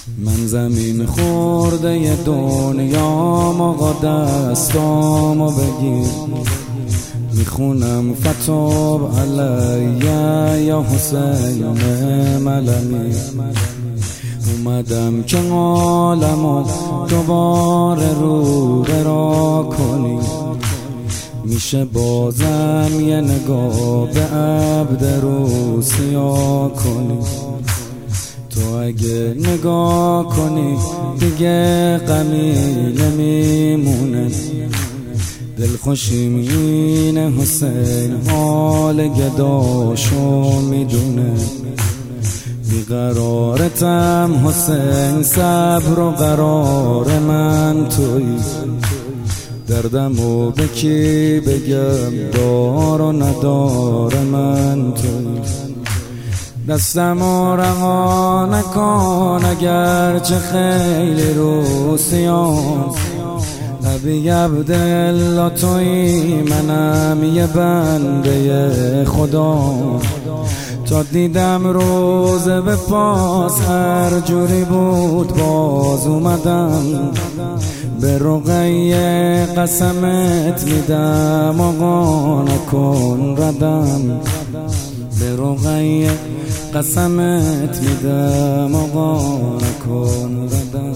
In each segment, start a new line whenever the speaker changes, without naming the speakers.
من زمین خورده دنیا آقا دستامو بگیر، میخونم فتاب علیه یا حسین ملمی. اومدم که عالمو دوباره رو برا کنی، میشه بازم یه نگاه به عبد رو سیاه کنی. تو اگه نگاه کنی دیگه غمی نمیمونه، دلخوشیم اینه حسین حال گداشو میدونه. بیقرارتم حسین صبر و قرار من تویی، دردمو به کی بگم دار و ندار من تویی. دستمو رها نکن اگرچه خیلی رو سیاه، نبی عبدالله تویی منم یه بنده خدا. تا دیدم روزه به پاس هر جوری بود باز اومدم، به رقیه قسمت میدم آقا نکن ردم، به رقیه قسمت میدم آقا نکن ردم.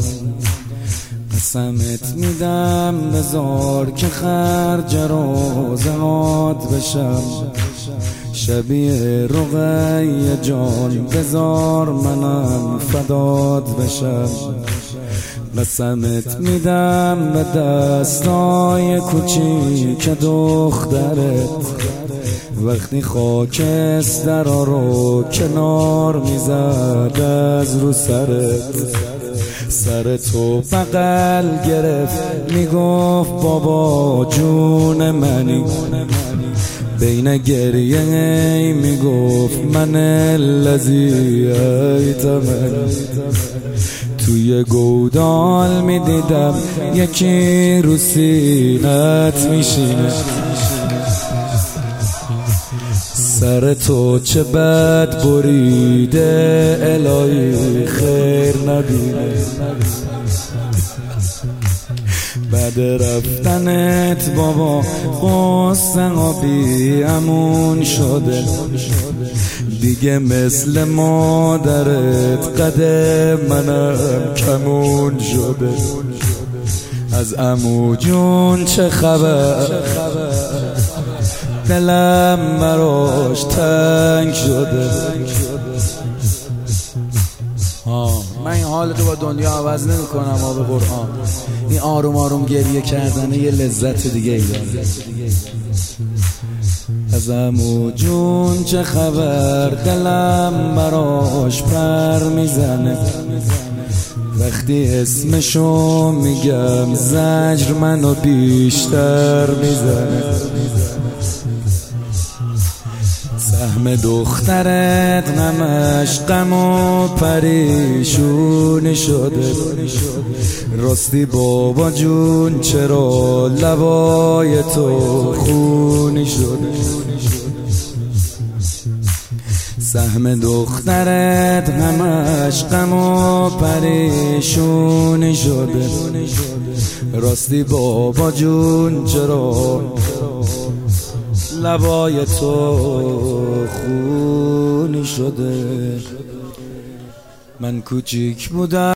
قسمت میدم بذار که خرج روزهات بشم، شبیه رقیه جان بذار منم فدات بشم. قسمت میدم به دستای کوچیک دخترت، وقتی خاکستر رو کنار میزد از رو سرت. سر تو بغل گرفت میگفت بابا جون منی، بین گریه میگفت من الذی ایتمنی. توی گودال میدیدم یکی رو سینت میشینه، سر تو چه بد بریده الهی خیر نبینه. بعد رفتنت بابا قصه بی امون شده، دیگه مثل مادرت قدم منم کمون شده. از عمو جون چه خبر دلم براش تنگ شده.
من این حال تو با دنیا عوض نمی کنم به قرآن. این آروم آروم گریه کردنه یه لذت دیگه ای داره.
از عمو جون چه خبر دلم براش پر میزنه، وقتی اسمشو میگم زجر منو بیشتر میزنه. سهم دخترت همش غم و پریشونی شده، راستی بابا جون چرا لبای تو خونی شده. سهم دخترت همش غم و پریشونی شده، راستی بابا جون چرا لبای تو خونی شده. من کوچیک بودم